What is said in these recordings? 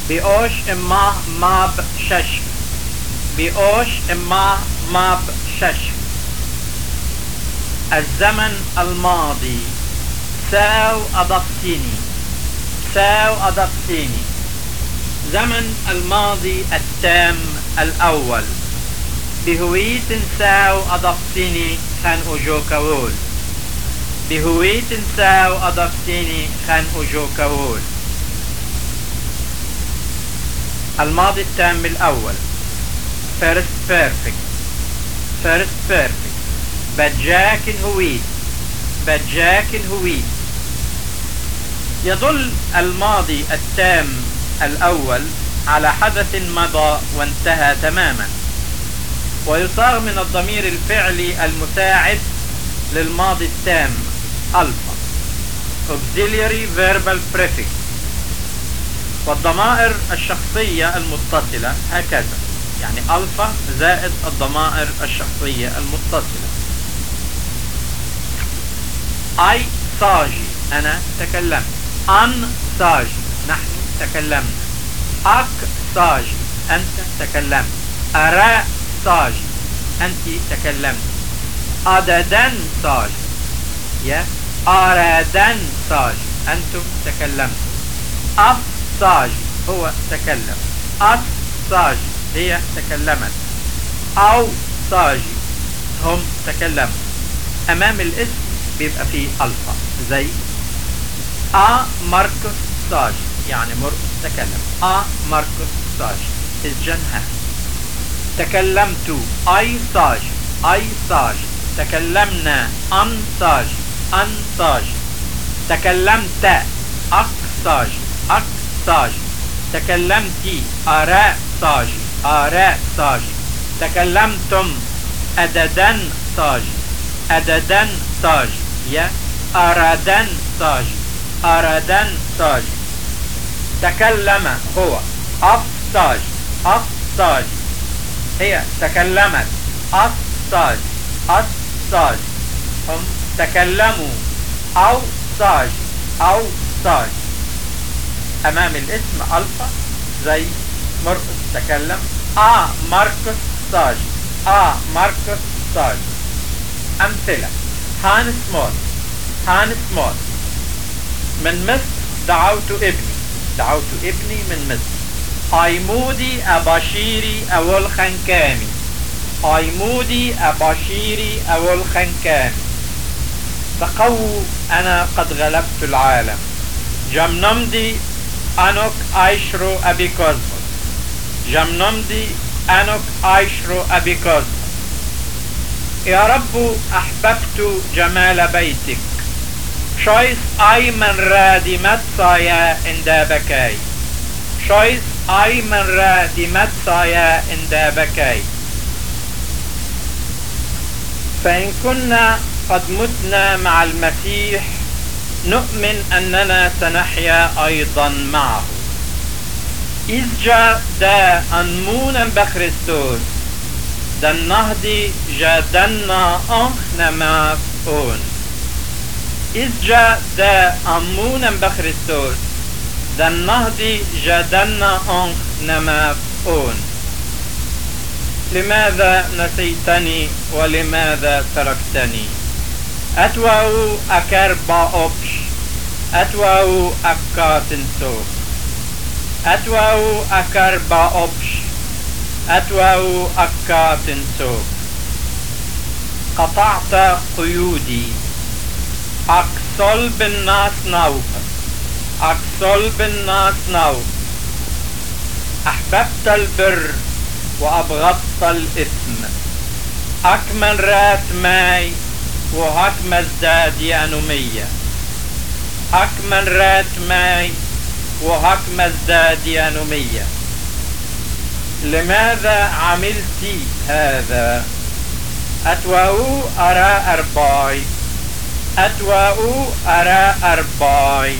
بيوش إما ماب شش. بيوش إما ماب شش. الزمن الماضي ساو أضفتيني. ساو أضفتيني. زمن الماضي التام الأول. بهويت ساو أضفتيني خان أجوكاول. بهويت ساو أضفتيني خان أجوكاول. الماضي التام الأول first perfect. first perfect. بجاك هويت. بجاك هويت. يدل الماضي التام الأول على حدث مضى وانتهى تماما، ويصاغ من الضمير الفعلي المساعد للماضي التام ألفا auxiliary verbal prefix. والضمائر الشخصية المتصلة هكذا، يعني ألفا زائد الضمائر الشخصية المتصلة. I ساجي أنا تكلمت. أن ساجي نحن تكلمنا. أك ساجي أنت تكلمت. أرا ساجي أنت تكلمت. أددن ساجي يا أرادن ساجي أنتم تكلمتم. أف ساجي هو تكلم. أس ساجي هي تكلمت. أو ساجي هم تكلموا. أمام الاسم بيبقى فيه ألفا زي ماركوس ساجي يعني مرقس تكلم. ماركوس ساجي الجنها. تكلمت أي ساجي. أي ساجي. تكلمنا أن ساجي. أن ساجي. تكلمت أك ساجي. أك ساجي. تكلمتي أراء ساجي. آراء ساجي. تكلمتم أددن ساجي. أددن ساجي يا أرادن ساجي. أرادن ساجي. تكلم هو أف ساجي. أف ساجي. هي تكلمت أس ساجي. أس ساجي. هم تكلموا أو ساجي. أو ساجي. أمام الاسم ألفا زي مرقس تكلم. ماركوس ساجي. ماركوس ساجي. أمثلة: هان سمول. هان سمول. من مصر دعوت ابني. دعوت ابني من مصر. أيمودي أباشيري أو الخنكامي. أيمودي أباشيري أو الخنكامي. تقووا أنا قد غلبت العالم. جمنمدي أنوك أيشرو أبي كوزموس. جمنمدي أنوك أيشرو أبي كوزموس. يا رب أحببت جمال بيتك. شويس أي من رادي متسايا اندابكاي. شويس أي من رادي متسايا اندابكاي. فإن كنا قد متنا مع المسيح نؤمن أننا سنحيا أيضا معه. إذ جاء دا أنمونا بخريستوس دن نهدي جادنا أنخنما فون. إذ جاء دا أنمونا بخريستوس دن نهدي جادنا أنخنما فون. لماذا نسيتني ولماذا تركتني؟ أتواو أكربا أوبش. أتواو أكاتنسوك. أتواو أكربا أوبش. أتواو أكاتنسوك. قطعت قيودي. أكسل بالناس نوف. أكسل بالناس نوف. أحببت البر وأبغضت الإثم. أكمن رات ماي وهكم ازداد يانومية. أكمن رات ماي وهكم ازداد يانومية. لماذا عملت هذا؟ أتواو أرى أرباي. أتواو أرى أرباي.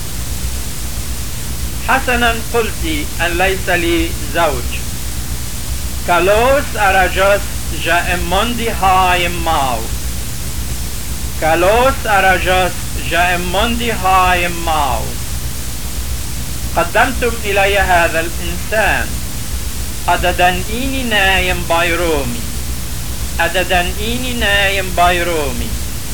حسنا قلت أن ليس لي زوج. كالوس أراجوس جائموندي هاي ماو. كالوس أراجوس جائموندي هاي ماو. قدمتم إلي هذا الإنسان أددن إيني نايم بايرومي أددن إيني نايم بايرومي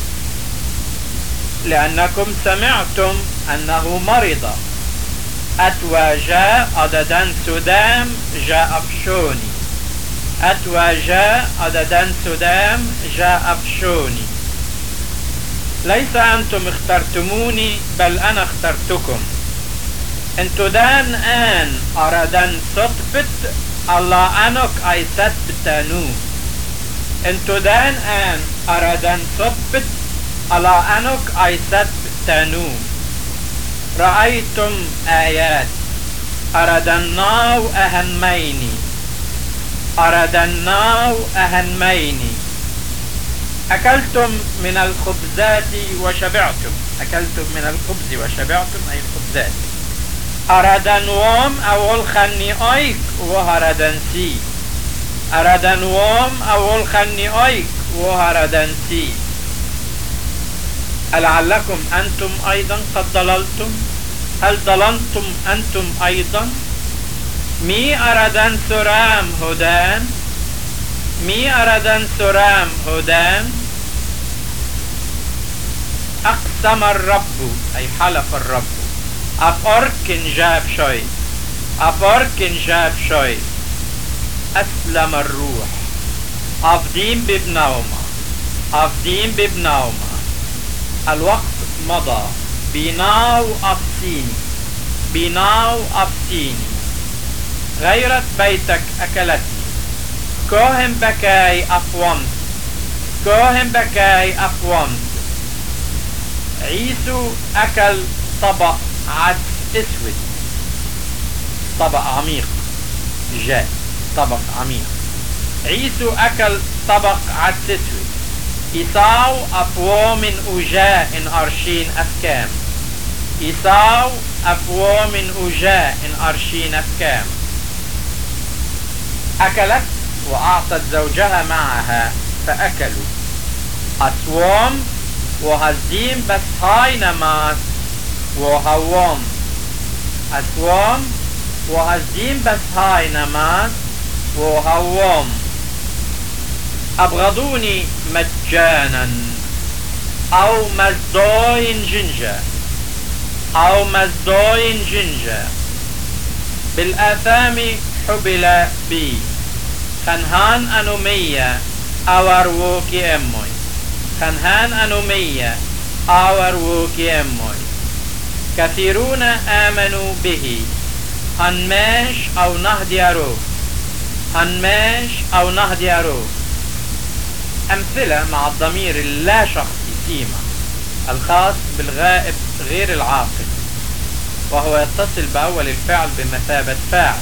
لأنكم سمعتم أنه مرض أتوى جاء أددن سدام جاء أفشوني أتوى جاء أددن سدام جاء أفشوني ليس أنتم اخترتموني بل أنا اخترتكم انتو دان آن أردن صدبت الله أنك أيست بتانو انتو دان آن أردن صدبت الله أنك أيست بتانو رأيتم آيات أردناو أهنميني أردناو أهنميني أكلتم من الخبزات وشبعتم أكلتم من الخبز وشبعتم أي الخبزات أردن وام أول خني أيك وهردن سي أردن وام أول خني أيك وهردن سي ألعلكم أنتم أيضا قد ضللتم هل ضللتم أنتم أيضا مي أردن سرام هدان مي أردن سرام هدان أقسم الرب أي حلف الرب أفركن جاب شوي أفركن جاب شوي أسلم الروح أفدين ببنومة أفدين ببنومة الوقت مضى بناو أفسيني بناو أفسيني غيرت بيتك أكلتني كوهم بكاي أقومت كوهم بكاي أقومت عيسو أكل طبق عدس اسود طبق عميق جاء طبق عميق عيسو أكل طبق عدس اسود إيساو أفوام أجاء إن أرشين أفكام إيساو أفوام أجاء إن أرشين أفكام أكلت وأعطت زوجها معها فأكلوا أسوام وهزيم بس هاي نماس وهوام أسوام وهزيم بس هاي نماس وهوام أبغضوني مجانا أو مزدوين جنجا أو مزدوين جنجا بالآثام حبل بي خنهان أنومية أوروكي أموي خنهان أنومية أوروكي أموي كثيرون آمنوا به هنماش أو نهديارو هنماش أو نهديارو أمثلة مع الضمير اللا شخصي سيما الخاص بالغائب غير العاقل وهو يتصل بأول الفعل بمثابة فاعل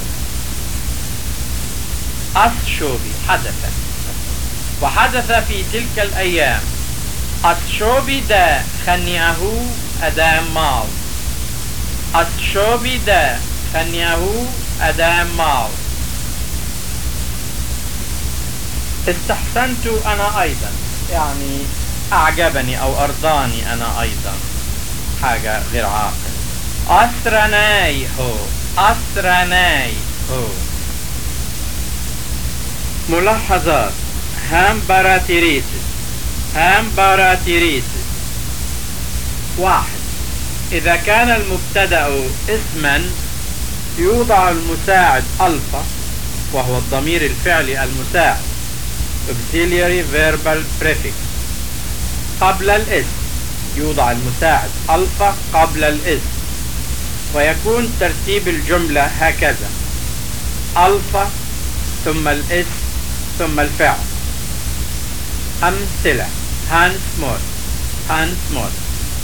أسشوبي حدث وحدث في تلك الأيام أسشوبي دا خنياهو أدام ماو أسشوبي دا خنياهو أدام ماو استحسنت أنا أيضا يعني أعجبني أو أرضاني أنا أيضا حاجة غير عاقل أسرناي هو أسرناي هو ملاحظات هام باراتيريسس هام باراتيريسس 1 إذا كان المبتدأ اسما يوضع المساعد ألفا وهو الضمير الفعلي المساعد auxiliary verbal prefix قبل الاسم يوضع المساعد ألفا قبل الاسم ويكون ترتيب الجملة هكذا ألفا ثم الاسم ثم الفعل أمثلة هانس مود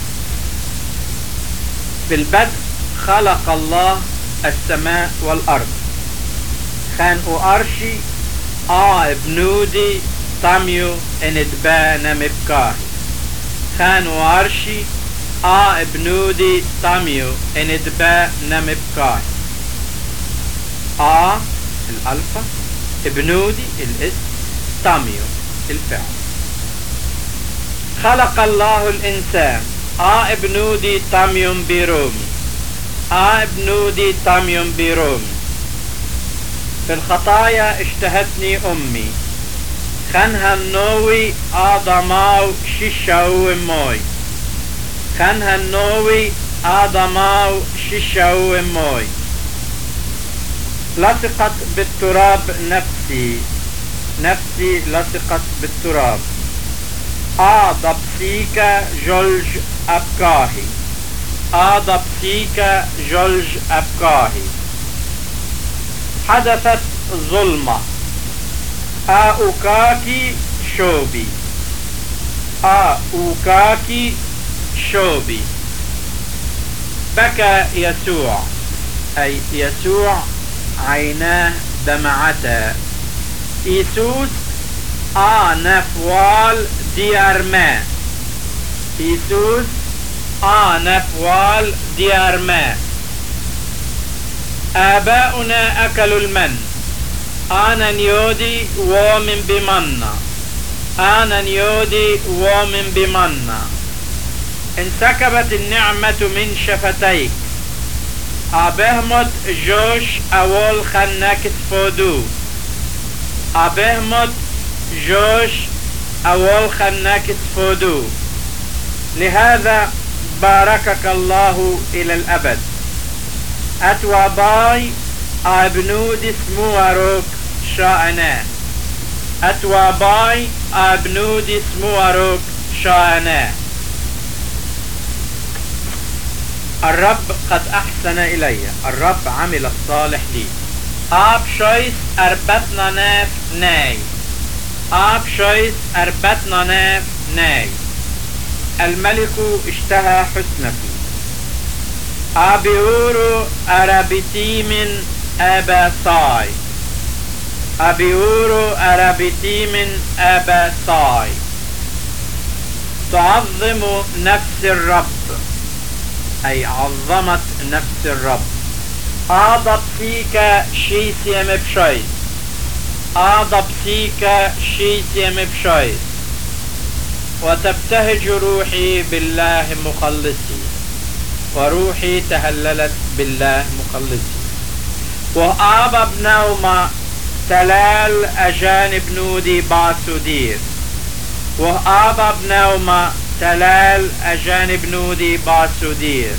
بالبدء خلق الله السماء والأرض خان أرشي ابنودي تاميو اندبانا مبكار خان أرشي ابنودي تاميو اندبانا مبكار الألفا ابنودي الاسم تاميو الفعل خلق الله الإنسان ابنودي تاميوم بيرومي ابنودي تاميون بيرومي. في الخطايا اشتهتني أمي، خنها النووي آدماو شيشاو موي، خنها النووي آدماو شيشاو موي. لصقت بالتراب نفسي، نفسي لصقت بالتراب. دبسيكا جولج أبكاهي، دبسيكا جولج أبكاهي. حدثت ظلمة، أوكاكي شوبي، أوكاكي شوبي. بكى يسوع، أي يسوع عيناه دمعتا. إيسوس نفوال ديارما، إيسوس نفوال ديارما. آباؤنا أكلوا المن، أنا نيودي ومن بمنا، أنا نيودي ومن بمنا. انسكبت النعمة من شفتيك، أبهمت جوش أول خنك تفودو، أبهمت جوش أول خنك تفودو. لهذا باركك الله إلى الأبد. أتوا باي أبنود اسموارك شاءنا، أتوا باي أبنود اسموارك شاءنا. الرب قد أحسن إلي، الرب عمل الصالح لي. آب شويس أربتنا ناف ناي، آب شويس أربتنا ناف ناي. الملك اشتهى حسنتي. أبيورو أرابتي من أبا صاي، أبيورو أرابتي من أبا صاي. تعظم نفس الرب، أي عظمت نفس الرب. أضب فيك شيسيم بشويس، أضب فيك شيسيم بشويس. وتبتهج روحي بالله مخلصي، وروحي تهللت بالله مخلصي. وآبب نوما تلال أجانب نودي باسودير، وآبب نوما تلال أجانب نودي باسودير.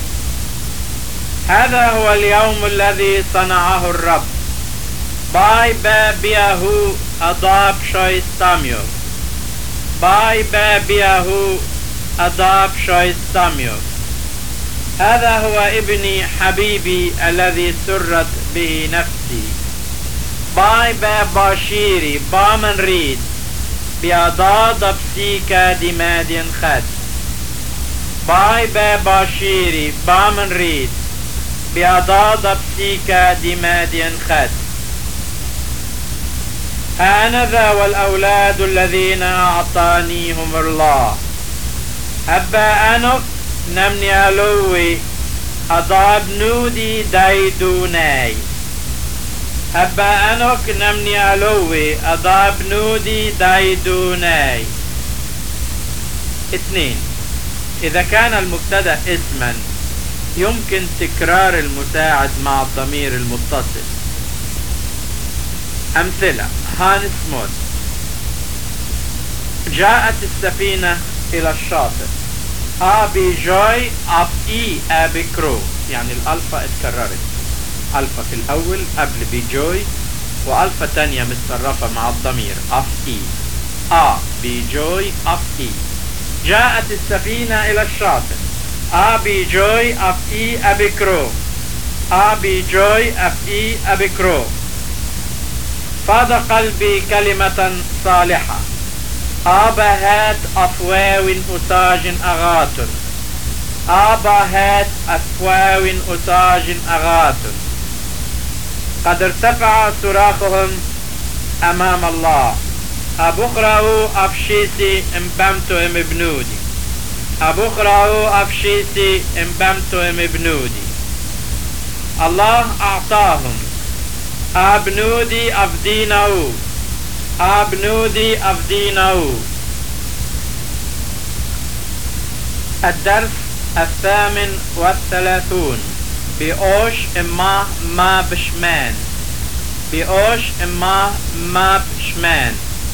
هذا هو اليوم الذي صنعه الرب. باي بابيهو أضاب شويستاميو، باي بابيهو أضاب شويستاميو. هذا هو ابني حبيبي الذي سرت به نفسي. باي باشيري بامن ريد بأضاد بسيكا دماد خد. باي باشيري بامن ريد بأضاد بسيكا دماد خد. هانذا والأولاد الذين أعطانيهم الله. أبا أنك نمني ألوي أضاب نودي دايدوناي. أبا أنك نمني ألوي أضاب نودي دايدوناي. 2. إذا كان المبتدأ اسما يمكن تكرار المساعد مع الضمير المتصل. أمثلة: هانس مود. جاءت السفينة إلى الشاطئ. أبي جوي أبئي أبي كرو، يعني الألفا اتكررت، ألفا في الأول قبل بيجوي، وألفا تانية متصرفة مع الضمير أبئي. بيجوي أبئي. جاءت السفينة إلى الشاطئ. أبي جوي أبئي أبي كرو، أبي جوي أبئي أبي كرو. فاض قلبي كلمة صالحة. آبهات أفواو أساج أغاتن، آبهات أفواو أساج أغاتن. قد ارتفع صراخهم أمام الله. أبخرأوا أفشيسي إمبامتو إم بنودي، أبخرأوا أفشيسي إمبامتو إم بنودي. الله أعطاهم. أبنودي أفديناو، أبنودي أفديناو. الدرس 38. بيوش إما ما بشمان بيوش إما ما بشمان.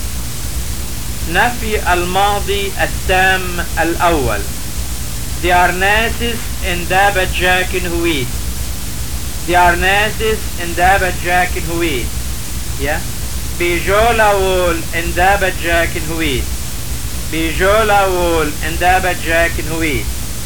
نفي الماضي التام الأول. Diarnesis in Dabat Jakin Huit. Diarnesis in Dabat Jakin Huit. Yeah. Bijola wol in Dabat Jakin Huit. Bijola wol in Dabat Jakin Huit.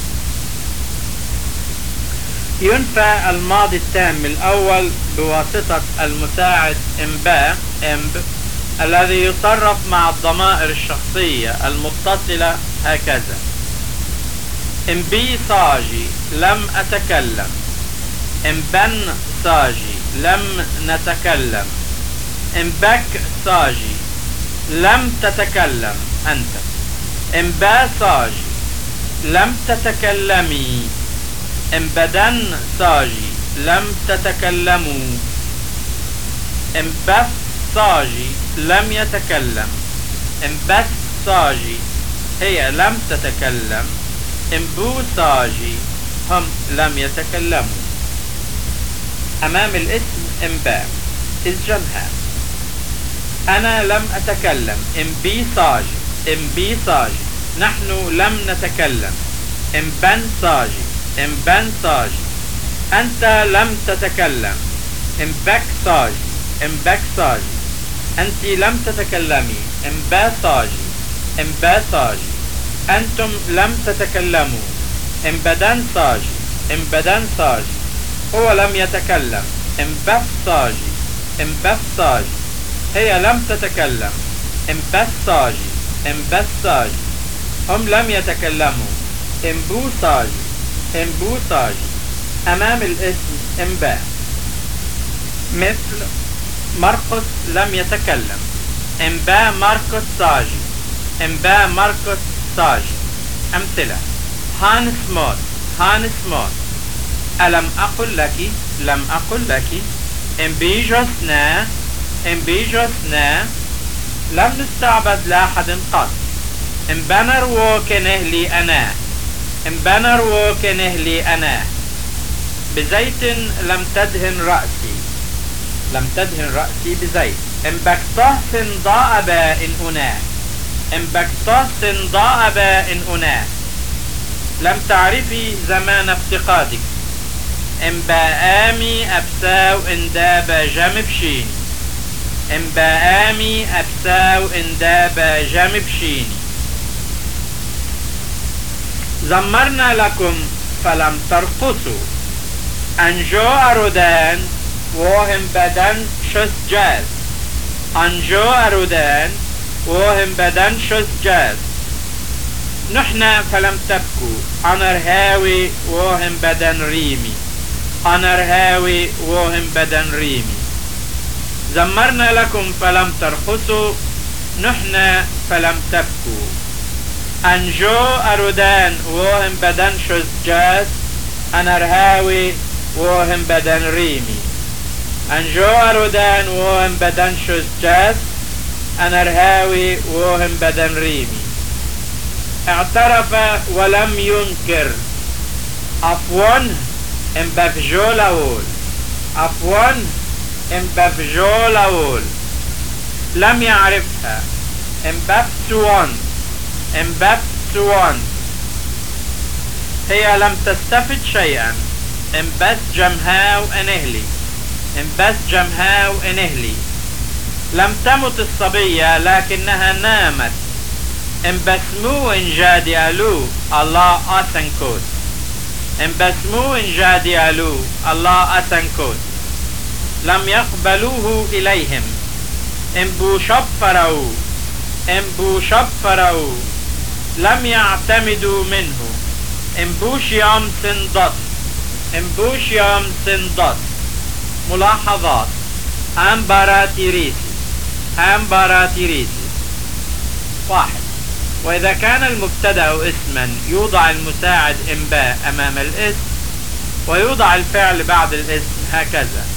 ينفى الماضي التام الأول بواسطة المساعد إمبا إمب الذي يصرف مع الضمائر الشخصية المتصلة هكذا: إمبي صاجي لم أتكلم. إمبن صاجي لم نتكلم. إمبك صاجي لم تتكلم أنت. إمبا صاجي لم تتكلمي. إمبدن صاجي لم تتكلموا. إمبث صاجي لم يتكلم. إمبث صاجي هي لم تتكلم. إمبو صاجي هم لم يتكلموا. أمام الاسم إمبا الجمهة. أنا لم أتكلم. إمبي صاجي. إمبي صاجي نحن لم نتكلم. إمبن صاجي. إمبن صاجي أنت لم تتكلم. إمبك صاجي. إمبك صاجي أنت لم تتكلمي. إمبا صاجي. إمبا صاجي أنتم لم تتكلموا. إمبدن صاجي. إمبدن صاجي هو لم يتكلم. إمبف صاجي. إمبف صاجي هي لم تتكلم. إمبث صاجي. إمبث صاجي هم لم يتكلموا. إمبو صاجي. إمبو صاجي أمام الاسم إمبا. مثل مرقس لم يتكلم. إمبا مرقس صاجي. إمبا مرقس صاجي. أمثلة: هانس موت. هانس موت. ألم أقل لك. لم أقل لك. إمبيجوس نا. إمبيجوس نا لم نستعبد لأحد قط. إمبنر وكنه لي أنا. إمبنر وكنه لي أنا. بزيت لم تدهن رأسي. لم تدهن رأسي بزيت. إمبكته ضاء إن أناه. إمبكته ضاء إن أناه. لم تعرفي زمان افتقادك. إمبآمي أبساو إن داب جمبشيني. إمبآمي أبساو إن داب جمبشيني. زمرنا لكم فلم ترقصوا. أنجو أرودان وهم بدن شس جاز. أنجو أرودان وهم بدن شس جاز. نحن فلم تبكوا. أنا رهاوي وهم بدن ريمي. أنا رهاوي وهم بدن ريمي. زمرنا لكم فلم ترقصوا. نحن فلم تبكوا. أنجو أرودان وهم بدن شس جاز. أنا رهاوي وهم بدن ريمي. أنجو أرودان وهم بدن شس جاز. أنا رهاوي وهم بدن ريمي. اعترف ولم ينكر. أفون امبفجو لول. أفون امبفجو لول لم يعرفها. امبفتوان. امبفتوان هي لم تستفد شيئا. امبث جمهاو انهلي. امبث جمهاو انهلي لم تمت الصبية لكنها نامت. امبسمو ان جاديالو الله اتنكوت. امبسمو ان جاديالو الله اتنكوت لم يقبلوه اليهم. امبو شفروا. امبو شفروا لم يعتمدوا منه. امبوشيام سندط. امبوشيام سندط. ملاحظات: امباراتيريسي. امباراتيريسي. 1. وإذا كان المبتدأ اسما يوضع المساعد إمباء أمام الاسم ويوضع الفعل بعد الاسم هكذا: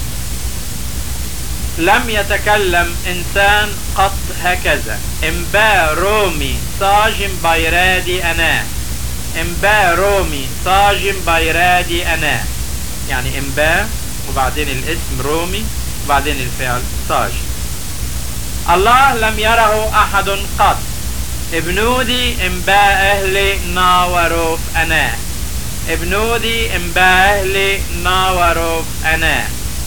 لم يتكلم إنسان قط هكذا. إمباء رومي صاجم بايرادي أنا. إمباء رومي صاجم بايرادي أنا. يعني إمبا وبعدين الاسم رومي وبعدين الفعل ساجد. الله لم يره أحد قط. ابنودي إمبا أهلي ناوروف أنا. ابنودي إمبا أهلي ناوروف أنا.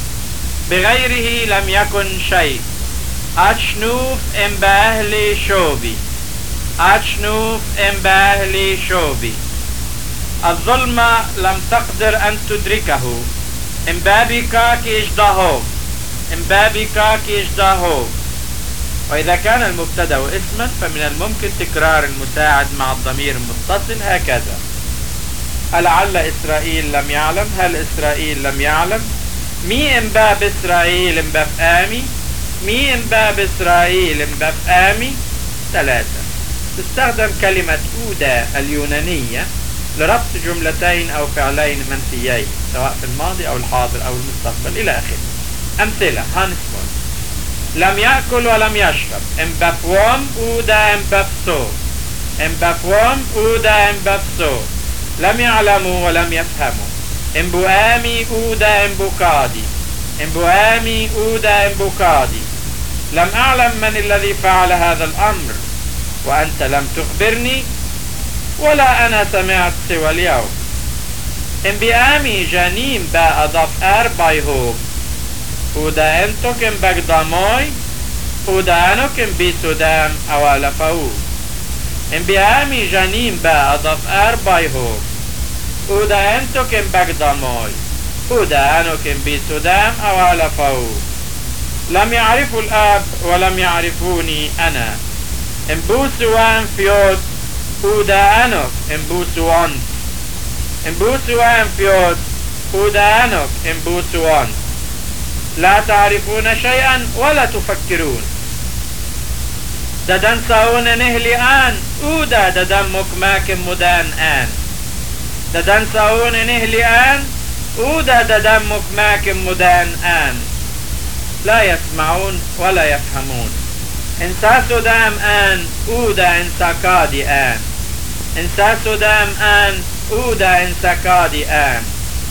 بغيره لم يكن شيء. أتشنوف إمبا أهلي شوبي. أتشنوف إمبا أهلي شوبي. الظلمة لم تقدر أن تدركه. إمبابي كاكي إجداهوف. إمبابي كاكي إجداهوف. وإذا كان المبتدأ اسما فمن الممكن تكرار المساعد مع الضمير المتصل هكذا: ألعل إسرائيل لم يعلم. هل إسرائيل لم يعلم؟ مي إمباب إسرائيل إمباب آمي. مي إمباب إسرائيل إمباب آمي. 3. تستخدم كلمة أودا اليونانية لربط جملتين أو فعلين منفيين سواء في الماضي أو الحاضر أو المستقبل إلى آخره. أمثلة: هانسمون لم يأكل ولم يشرب. إمبابوام أودا إمبابسو. إمبابوام أودا إمبابسو. لم يعلموا ولم يفهموا. إمبوامي أودا إمبوكادي. إمبوامي أودا إمبوكادي. لم أعلم من الذي فعل هذا الأمر وأنت لم تخبرني ولا أنا سمعت سوى اليوم. إمبيامي جانيم با أضاف بايهوب. ودا أنتو كم بقداموي. ودا أنو كم بيسودام أولا فاو. إمبيامي جانيم با أضاف بايهوب. ودا أنتو كم بقداموي. ودا أنو كم بيسودام أولا فاو. لم يعرفوا الآب ولم يعرفوني أنا. إمبوسوان فيوت. ودا أنوك إمبوسوان. إمبوسوان فيوت. ودا أنوك إمبوسوان. لا تعرفون شيئا ولا تفكرون. ددن ساون نهلي آن. ودا ددمك ماكم مدان آن. ددن ساون نهلي آن. ودا ددمك ماكم مدان آن. لا يسمعون ولا يفهمون. انساسو دام آن. ودا انساكادي آن. انساسو دام آن. ودا انساكادي آن.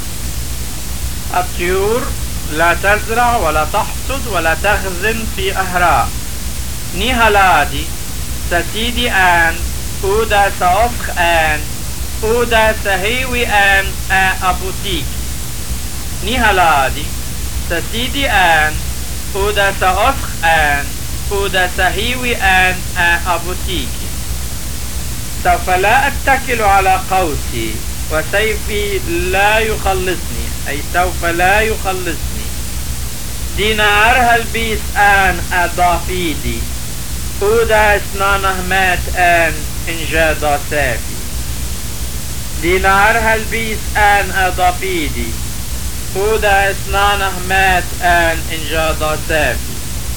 الطيور لا تزرع ولا تحصد ولا تخزن في أهراء. نيهالادي سسيدي آن. ودا سأفخ آن. ودا سهيوي آن أبوتيك. نيهالادي سسيدي آن. ودا سأفخ آن. ودا سهيوي آن أبوتيك. سوف لا أتكل على قوسي وسيفي لا يخلصني. أي سوف لا يخلصني. دينار هالبيس آن أضافيدي. ودا اسنانه مات آن إنجادا سافي. دينار هالبيس آن أضافيدي. ودا اسنانه مات آن إنجادا سافي.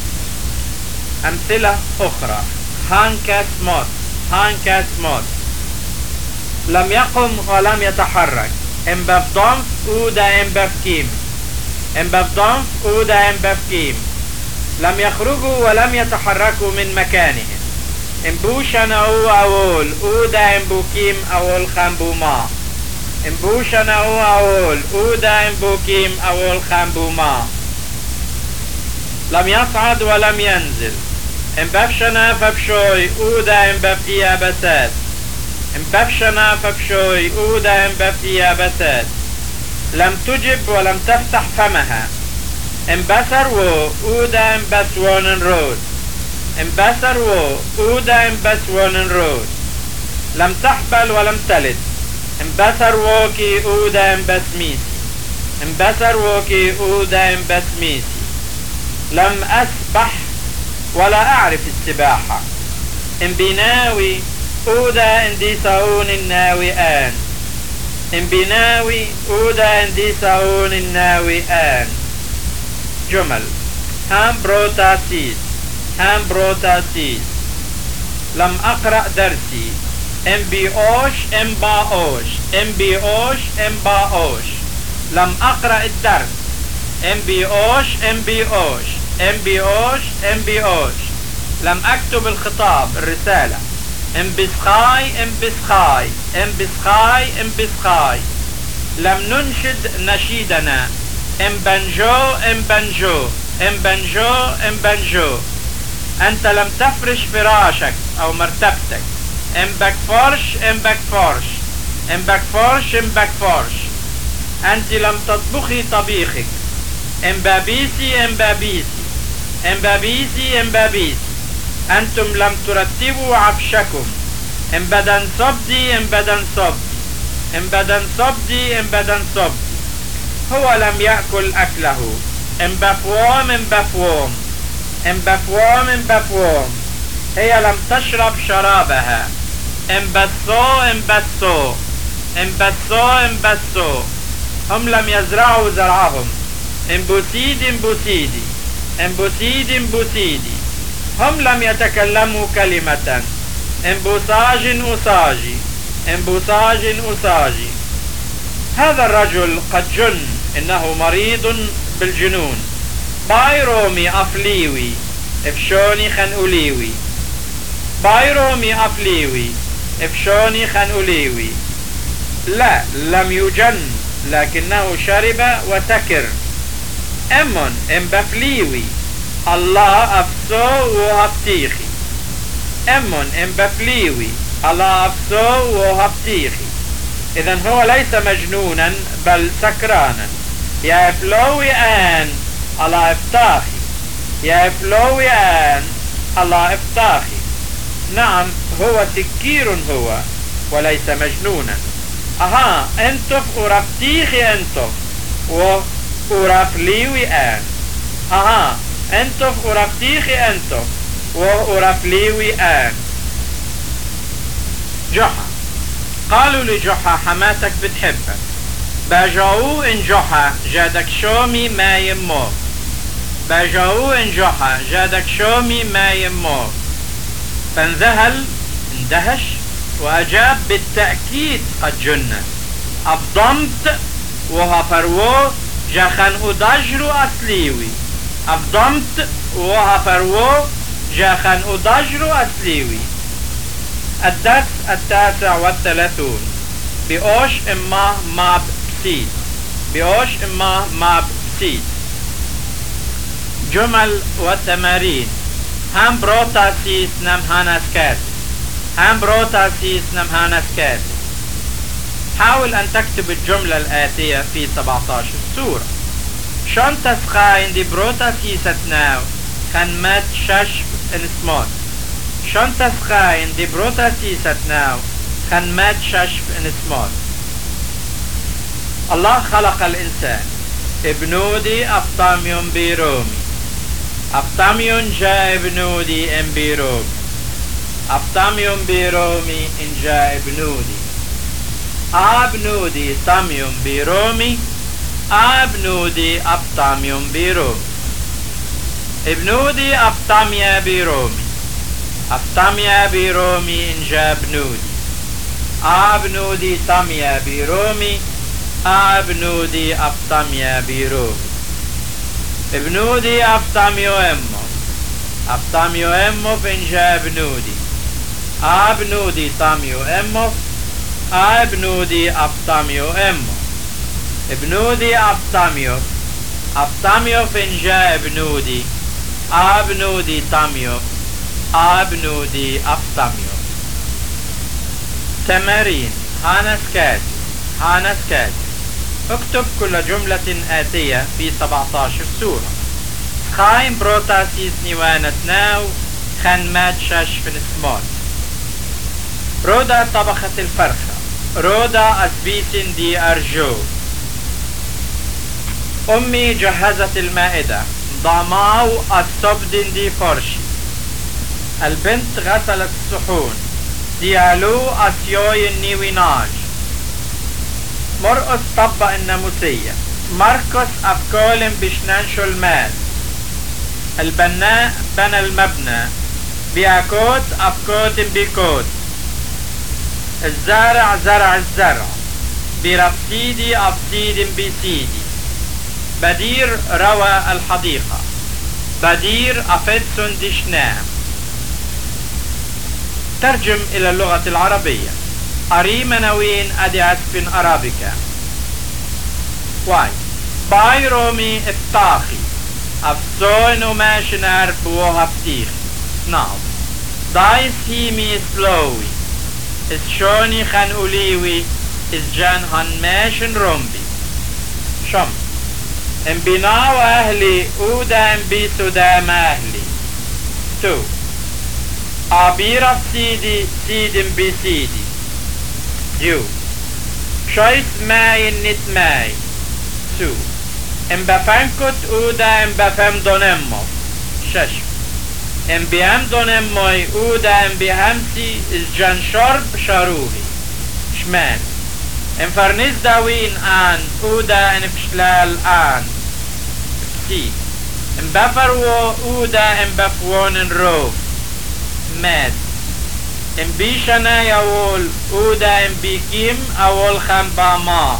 أمثلة أخرى: هانكاس موت. هانكاس موت. لم يقم ولم يتحرك. امبفدونف ودا امبفكيم. امبفدونف ودا امبفكيم. لم يخرجوا ولم يتحركوا من مكانهم. امبوشنا أول ودا امبوكيم أول خامبوما. امبوشنا أول ودا امبوكيم أول خامبوما. لم يصعد ولم ينزل. امبفشنا فبشوي ودا امبفيا بسات. امبفشنا فبشوي ودا امبفيا بسات. لم تجب ولم تفتح فمها. امبسر ودا امبسوان رود. امبسر ودا امبسوان رود. لم تحبل ولم تلد. امبسر وكي ودا امبسميسي. امبسر وكي ودا امبسميسي. لم أسبح ولا أعرف السباحة. امبناوي ودا اندي ساون الناوي آن. امبناوي ودا اندي ساون الناوي آن. جمل: هم بروتاسيس. هم بروتاسيس. لم أقرأ درسي. امبيوش امباوش. امبيوش امباوش. لم أقرأ الدرس. امبيوش امبيوش. امبيوش امبيوش. لم أكتب الخطاب الرسالة. امبسخاي امبسخاي. امبسخاي امبسخاي. لم ننشد نشيدنا ام بنجو ام بنجو ام بنجو ام بنجو. أنت لم تفرش فراشك أو مرتبتك ام بكفرش ام بكفرش ام بكفرش ام بكفرش. أنت لم تطبخي طبيخك ام بابيسي ام بابيسي ام بابيسي ام بابيسي. أنتم لم ترتبوا عفشكم ام بدن صبدي ام بدن صبدي ام بدن صبدي ام بدن صبدي. هو لم يأكل أكله ام بفوام ام بفوام ام بفوام ام بفوام. هي لم تشرب شرابها ام بسو ام بسو ام بسو ام بسو. هم لم يزرعوا زرعهم ام بوسيدي ام بوسيدي ام بوسيدي ام بوسيدي. هم لم يتكلموا كلمة ام بوساج أساجي ام بوساج أساجي. هذا الرجل قد جن، إنه مريض بالجنون. بايرومي أفليوي افشوني خنقوليوي بايرومي أفليوي افشوني خنقوليوي. لا، لم يجن لكنه شرب وسكر. امون ام بفليوي الله أفسو وهبتيخي. امون ام بفليوي الله أفسو وهبتيخي. إذن هو ليس مجنونا بل سكرانا. يا فلوي آن الله افتاخي، يا فلوي آن الله افتاخي. نعم، هو سكير هو وليس مجنونا. أها، انتف ورفتيخي انتف وورفليوي آن. أها، انتف ورفتيخي انتف وورفليوي آن. جحا قالوا لجحا حماتك بتحبك. باجعو ان جحا جادك شومي ما يمو. باجعو ان جحا جادك شومي ما يمو. فانذهل اندهش واجاب بالتأكيد قد جن. افضمت وهفرو جاخن ادجرو اسليوي. افضمت وهفرو جاخن ادجرو اسليوي. الدرس 39 بأوش إما ماب بسيط. بأوش إما ماب بسيط. جمل وتمارين. هم بروتاسيس نم هانسكات. هم بروتاسيس نم هانسكات. حاول أن تكتب الجملة الآتية في 17 سورة. شون تسخاين دي بروتاسيس ناو خن مات ششف انسموت. شون تسخاين دي بروتاسيس ناو خن مات ششف انسموت. الله خلق الإنسان. ابنودي أبطاميون بيرومي. أبطاميون جاء ابنودي ام بيرومي. أبطاميون بيرومي إن جاء ابنودي. أبنودي طاميون بيرومي. أبنودي أبطاميون بيرومي. ابنودي أبطاميا بيرومي. أبطاميا بيرومي إن جاء ابنودي. أبنودي طاميا بيرومي. أبنودي أبطاميا بيرومي. ابنودي أبطاميو أمو. أبطاميو أمو إن جاء ابنودي. أبنودي طاميو أمو. أبنودي أبطاميو أمو. ابنودي أبطاميو. أبطاميو إن جاء ابنودي. أبنودي طاميو. أبنودي أبطاميو. تمارين. هانسكات. هانسكات. اكتب كل جملة آتية في 17 سورة. خايم بروتاسيس نيوانت ناو خان مات شاش في نسموت. رودا طبخت الفرخة. رودا أسبيت دي أرجو. أمي جهزت المائدة. ضاماو الصبد دي فرشي. البنت غسلت الصحون. ديالو أسيوي النيويناج. مرقس طبق الناموسية. مرقس أفكول بشنانشو المال. البناء بنى المبنى. بياكوت أفكوت بيكوت. الزارع زرع الزرع. برفسيدي أفسيد بسيدي. بدير روى الحديقة. بدير أفتسن دشنا. ترجم إلى اللغة العربية. أري منوين أدي عسب أرابيكا. واي بايرومي الطاخي أفسوين وماشن أربوها فتيخ نعم دايس هيمي سلوي إسشوني خان أوليوي إسجان هن ماشن رومبي شم إن بناو أهلي أودا إن بيسو دام أهلي تو عبيرة سيدي سيد بسيدي جو شايس ماي نت ماي تو إن بفنكت أودا إن بفهم دونمو شش إن بهم دونموي أودا إن بهمسي إسجان شرب شاروهي شمان إن فرنيز داوين آن أودا إن بشلال آن بسي إن بفرو أودا إن بفوون روف ماد إن بيشنا يقول أودا إن بيكيم أول خنباما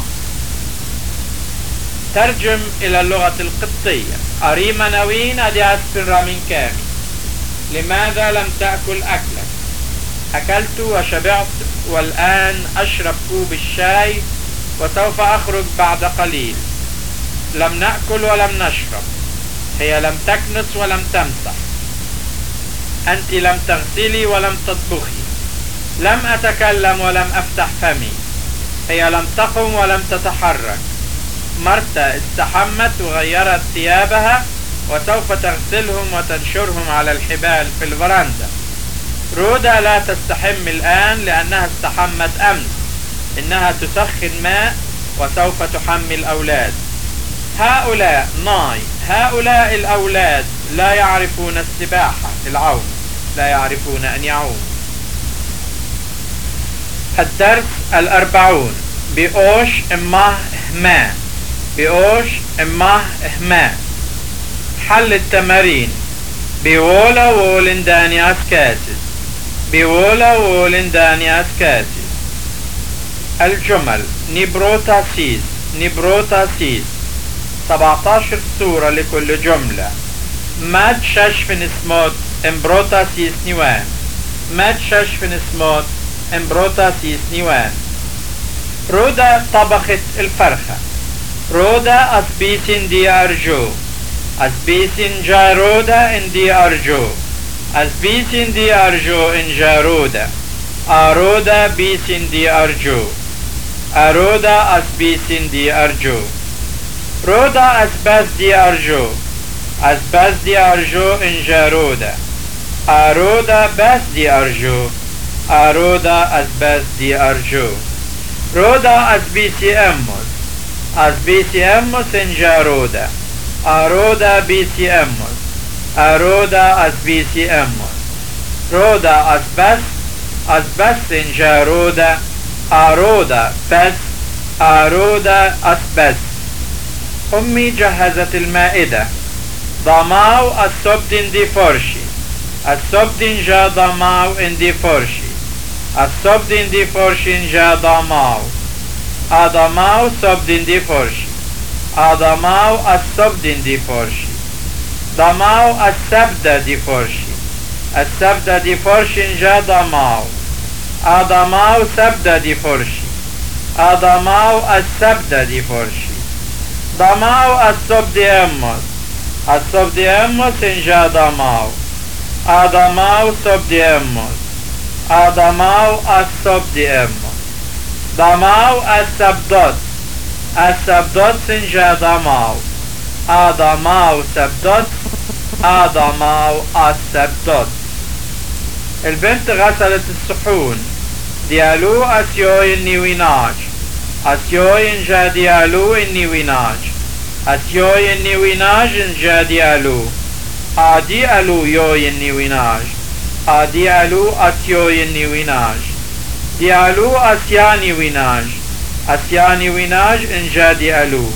ترجم إلى اللغة القبطية أريما نوين أدي أسفن رامين كامي لماذا لم تأكل أكلك أكلت وشبعت والآن أشرب كوب الشاي وسوف أخرج بعد قليل لم نأكل ولم نشرب هي لم تكنس ولم تمسح أنت لم تغسلي ولم تطبخي لم أتكلم ولم أفتح فمي هي لم تقم ولم تتحرك مرتا استحمت وغيرت ثيابها وسوف تغسلهم وتنشرهم على الحبال في الفرندا رودا لا تستحم الآن لأنها استحمت أمس إنها تسخن ماء وسوف تحمي الأولاد هؤلاء هؤلاء الأولاد لا يعرفون السباحة العوم لا يعرفون أن يعوم الدرس 40 بأوش إمه ما بأوش إمه ما حل التمارين بيولا وولن داني أسكاسس بيولا وولن داني أسكاسس الجمل نبروتاسيس 17 صورة لكل جملة ماد ششفن اسموت امبروتاسيس نيوان ماد ششفن اسموت امبروتاسيس نيوان رودا طبخت الفرخة رودا أسبيسين دي أرجو أسبيسين جارودا إن دي أرجو أسبيسين دي أرجو إن جارودا أرودا بيسين دي أرجو أرودا أسبيسين دي أرجو رودا أسباس دي أرجو أسباس دي أرجو إن جارودا أرودا باس دي أرجو أرودا أسباس دي أرجو رودا أسبيسي أموس أسبيسي أموس إن جارودا أرودا بيسي أموس أرودا أسبيسي أموس رودا أسباس أسباس إن جارودا أرودا بس أرودا أسباس أمي جهزت المائدة ضماو السبدين دي فرشي السبدين جا ضماو إن دي فرشي السبدين دي فرشين جا ضماو أضماو سبدين دي فرشي أضماو السبدين دي فرشي ضماو السبدة دي فرشي السبدة دي فرشين جا ضماو أضماو سبدة دي فرشي أضماو السبدة دي فرشي ضماو السبد أمس السبد أمس إن جا ضماو أضماو سبد أمس أضماو السبد أمس ضماو السبدات السبدات إن جا ضماو أضماو سبدات أضماو السبدات البنت غسلت الصحون ديالو أسيوي النيويناج أسيوي إن جا ديالو النيويناج أسيوي النيويناج إن جا ديالو آدي ألو يوي النيويناج آدي ألو أسيوي النيويناج ديالو أسياني ويناج أسياني ويناج إن جا ديالو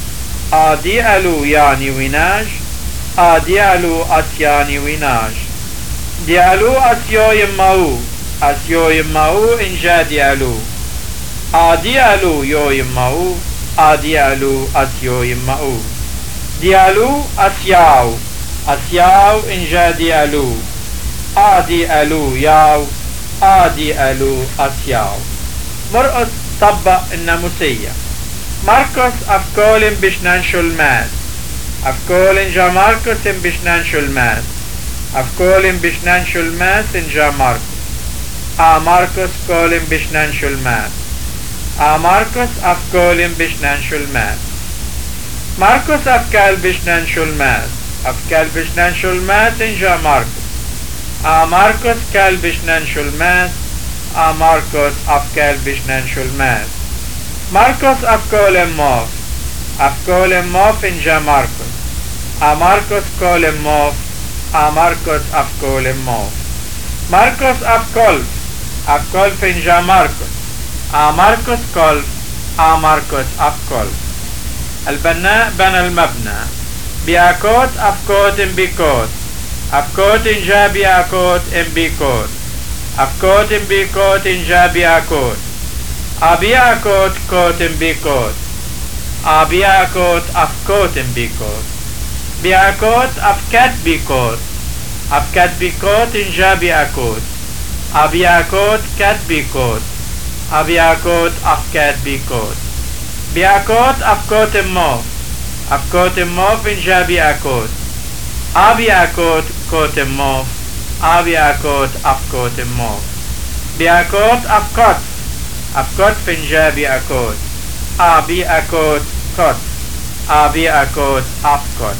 آدي ألو يعني ويناج آدي ألو أسياني ويناج ديالو أسيوي ماو أسيوي ماو إن جا ديالو آدي ألو يوي ماو آدي ألو أسيوي ماو ديالو أسياو أسياو إن جا ديالو آدي ألو ياو آدي ألو أسياو مرقص طبق الناموسية Marcos afkolin bishnan shulmas. Afkolin ja Marcos in bishnan shulmas. Afkolin bishnan shulmas in ja Marcos. A Marcos kolin bishnan shulmas. A Marcos afkolin bishnan shulmas. Marcos afkal bishnan shulmas. Afkal bishnan shulmas in ja Marcos. A Marcos kal bishnan shulmas. A Marcos afkal bishnan shulmas. Marcos afkolin mof. Afkolin mof in ja Marcos. A Marcos kolin mof. A Marcos afkolin mof. Marcos afkolf. Afkolf in ja Marcos. A Marcos kolf. A Marcos afkolf. البناء بنى المبنى. بياكوت أفكوت إن بيكوت. أفكوت إن جا بياكوت إن بيكوت. أفكوت إن بيكوت إن جا بياكوت. أبياكوت كوت إن بيكوت. أبياكوت أفكوت إن بيكوت. بياكوت أفكت بيكوت. أفكت بيكوت إن جا بياكوت. أبياكوت كت بيكوت. أبياكوت أفكت بيكوت. بياكوت أفكوت موف. أفكوت موف إن جا بياكوت. أبياكوت كوت موف. أبياكوت أفكوت موف. بياكوت أفكوت. أفكوت إن جا بياكوت. أبياكوت كوت. أبياكوت أفكوت.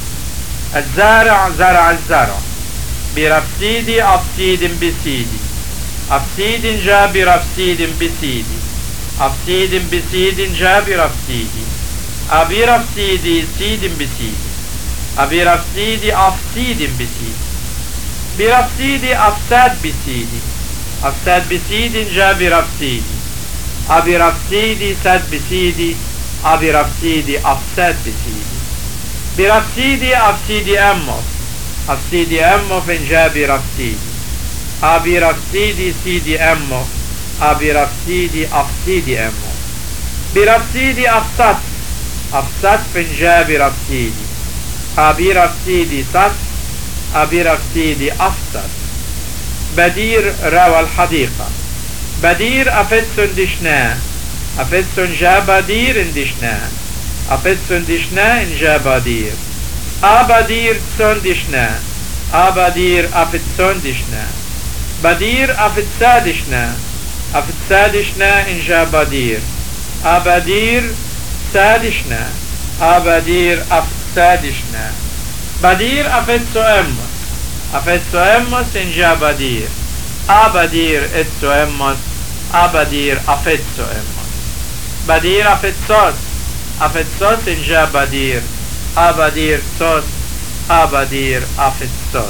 الزارع زرع الزرع. برفسيدي أفسيد بسيدي. أفسيد جا برفسيد بسيدي. أفسيد بسيد جا برفسيدي. أبي رفسيدي سيد بسيدي. أبي رفسيدي أفسيد بسيدي. برفسيدي أفساد بسيدي. أفساد بسيد جا برفسيدي. أبي رفسيدي سد بسيدي. أبي رفسيدي أفساد بسيدي. برفسيدي أفسيدي أموف. أفسيدي أموف إن جا برفسيدي. أبي رفسيدي سيدي أموف. أبي رفسيدي أفسيدي أموف. برفسيدي أفسد. أفسد إن جا برفسيدي. أبي رفسيدي سد. أبي رفسيدي أفسد. بدير روى الحديقة. بدير أفتسن دشنا. أفتسن جا بدير إن دشنا. أفتسن دشنا إن جا بدير. أبدير تسن دشنا. أبدير أفتسن دشنا. بدير أفتسادشنا. أفتسادشنا إن جا بدير. أبدير سادشنا. أبدير أفتسادشنا. بدير أفتسو أمس. أفتسو أمس إن جا بدير. أبدير إتسو أمس. أبدير أفتسو أمس. بدير أفتسوس. أفتسوس إن جا بدير. أبدير سوس. أبدير أفتسوس.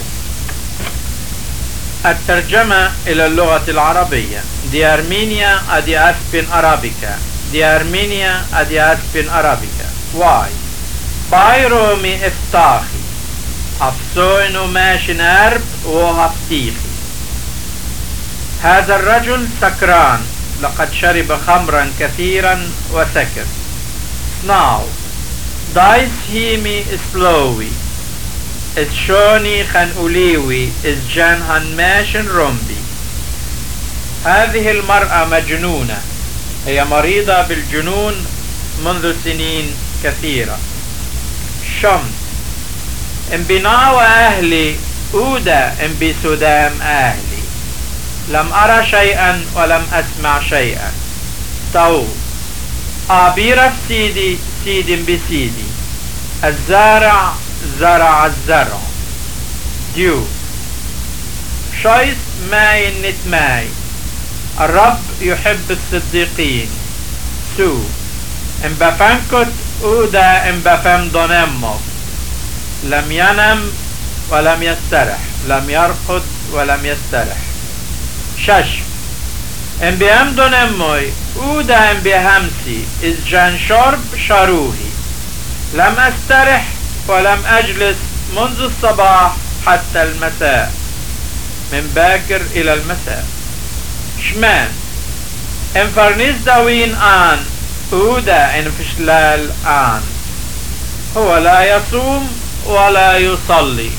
الترجمة إلى اللغة العربية. دي أرمينيا أدي أسبن أرابيكا. دي أرمينيا أدي أسبن أرابيكا. واي بايرومي افتاخي. أفسوين ماشن أرب وهفتيخي. هذا الرجل سكران. لقد شرب خمرا كثيرا وسكر. Now دايس هيمي سلوي. اتشوني خنقوليوي ازجان هنماشن رومبي. هذه المرأة مجنونة. هي مريضة بالجنون منذ سنين كثيرة. شمس ان بناو أهلي أودا ان بسدام أهلي. لم أرى شيئا ولم أسمع شيئا. تو أبير سيدي سيد بسيدي. الزارع زرع الزرع. ديو شايس ماي نتماي. الرب يحب الصديقين. سو ان بفنكت اودا ان بفم دونموف. لم ينم ولم يسترح. لم يرقد ولم يسترح. شش ان بهم دونموي اودا ان بهمسي از جان شرب شروهي. لم استرح ولم أجلس منذ الصباح حتى المساء. من باكر إلى المساء. شمان ان فرنيس داوين آن. أودا ان فشلال آن. هو لا يصوم ولا يصلي.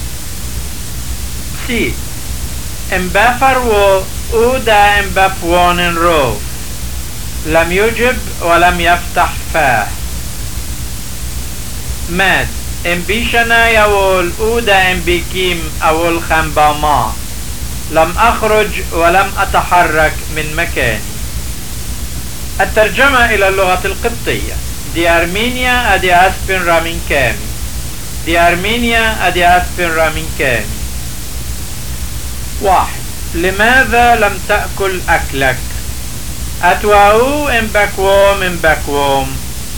سي ان بافرو أودا ان بافوان رو. لم يجب ولم يفتح فاه ماد ام بيشنا يول اودا ام بيكيم اول خنباما لم اخرج ولم اتحرك من مكاني. الترجمة الى اللغة القبطية. دي ارمينيا ادي اسبن رامين كامي. دي ارمينيا ادي اسبن رامين كامي. 1. لماذا لم تأكل أكلك؟ أتواو إن بكوم إن بكوم.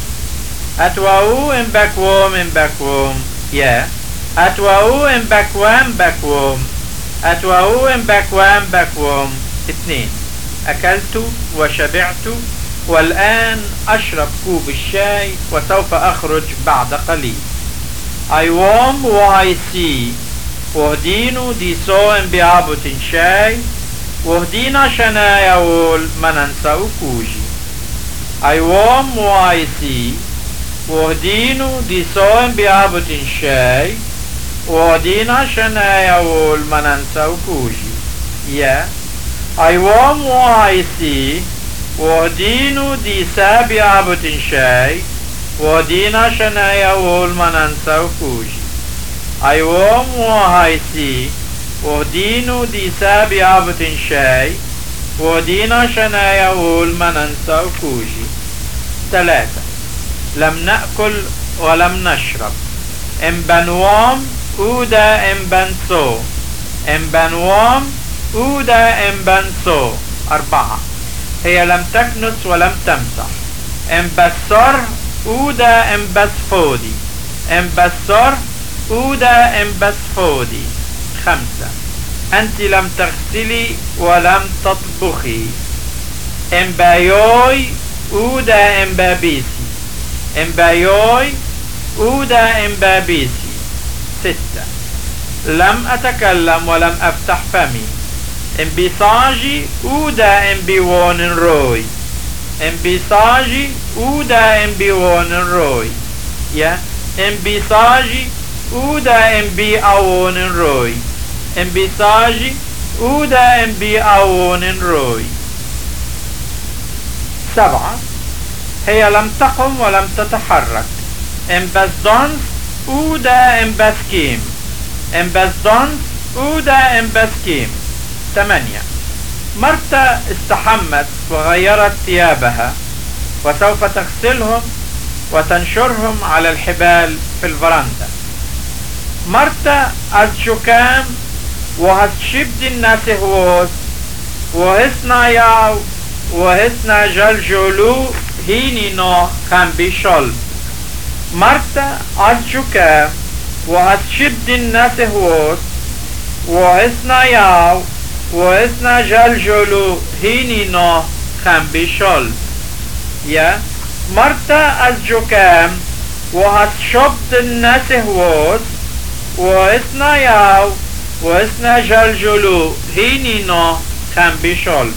أتواو إن بكوم إن بكوم. يا أتواو إن بكوام بكوم. أتواو إن بكوام بكوم. 2. أكلت وشبعت والآن أشرب كوب الشاي وسوف أخرج بعد قليل. I warm وهاي سي وهدينو دي سو ان بيابوتين شاي وهدينا شنا يقول مننسى كوجي. I warm وهاي سي وهدينو دي سو ان بيابوتين شاي وهدينا شنا يقول مننسى كوجي. يا I warm وهاي سي وهدينو دي سا بيابوتين شاي وهدينا شنا يقول مننسى كوجي. I warm وهاي سي وهدينو دي سابي عبتن شاي وهدينا شنا يقول مننسى كوجي. 3. لم نأكل ولم نشرب. ام بنوام اودا ام بنسو. ام بنوام اودا ام بنسو. 4. هي لم تكنس ولم تمسح. ام بسر اودا ام بسفودي. ام بسر اودا ام بسفودي. 5. انت لم تغسلي ولم تطبخي. ام بايوي اودا ام بابيسي. ام بايوي اودا ام بابيسي. 6. لم اتكلم ولم افتح فمي. ام بيساجي اودا ام بيوون روي. ام بيساجي اودا ام بيوون روي. يا ام بيساجي اودا ام بي اوون روي. ام بيساجي اودا ام بي اوون روي. 7. هي لم تقم ولم تتحرك. ام بسدونس اودا ام بسكيم. ام بسدونس اودا ام بسكيم. 8. مرتا استحمت وغيرت ثيابها وسوف تغسلهم وتنشرهم على الحبال في الفرندا. مرتا الشكام وهتشبد الناس هوس وهسنا ياو وهسنا جلجولو هيني نو كان بيشول. مرتا الشكام وهتشبد الناس هوس وهسنا ياو وهسنا جلجولو هيني نو كان بيشول. يا مرتا الشكام وهتشبد الناس هوس وإثنا ياو وإثنا جلجلو هيني نو كان بيشول.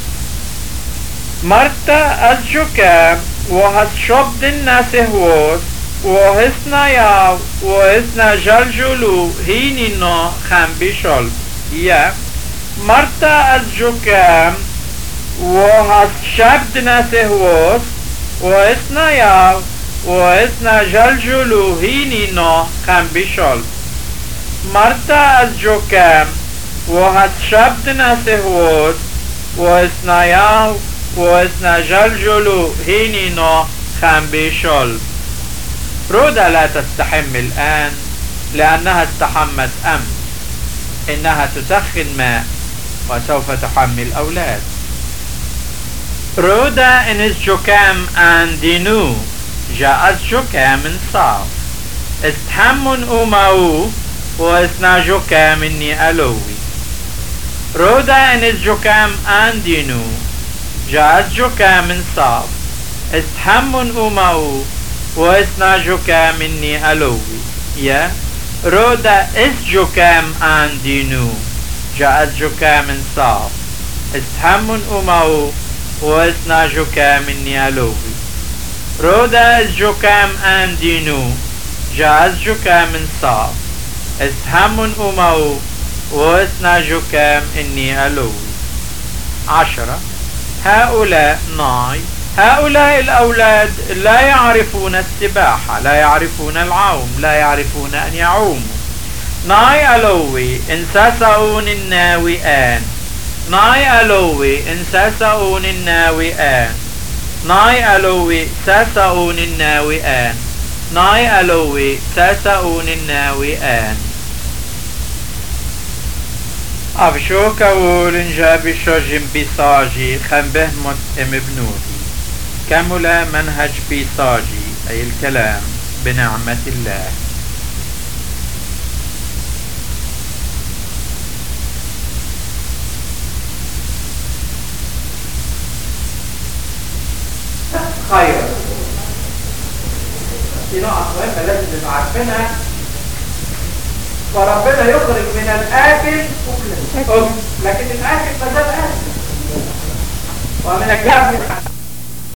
مرتا الجكام وهتشبد الناس هوس وإثنا ياو وإثنا جلجلو هيني نو كان بيشول. يا مرتا الجكام وهتشبد الناس هوس وإثنا ياو وإثنا جلجلو هيني نو كان بيشول. مرتا الجكام وهتشبد ناس هوس وإثنا ياو وإثنا جلجلو هيني نو كان بيشول. رودا لا تستحم الآن لأنها استحمت أمس. إنها تسخن ماء وسوف تحمل أولاد. رودا إن الجكام أندينو جاء الجكام صاف. استحمن أماو وإثنا جكام إني ألوي. رودا إن الجكام أندينو جاء الجكام صاف. استحمن أماو وإثنا جكام إني ألوي. يا رودا إس جكام أندينو جاء الجكام صاف. استحمن أماو وإثنا جكام إني ألوي. رودا الجكام أندينو جاء الجكام صاف. استحمن أماو وإثنا جكام إني ألوي. 10. هؤلاء ناي هؤلاء الأولاد لا يعرفون السباحة، لا يعرفون العوم، لا يعرفون أن يعوموا. ناي ألوي إنساساون الناوي آن، ناي ألوي إنساساون الناوي آن، ناي ألوي ساساون الناوي آن، ناي ألوي ساساون الناوي آن. أفشوك ولنجاب شوجم بيساجي خنبه متئم بنودي كمل منهج بيساجي أي الكلام بنعمة الله. خير في نقط مهمة لازم نبقى عارفينها. فربنا يخرج من الآكل أكل، لكن الآكل ما زال آكل، ومن الجهل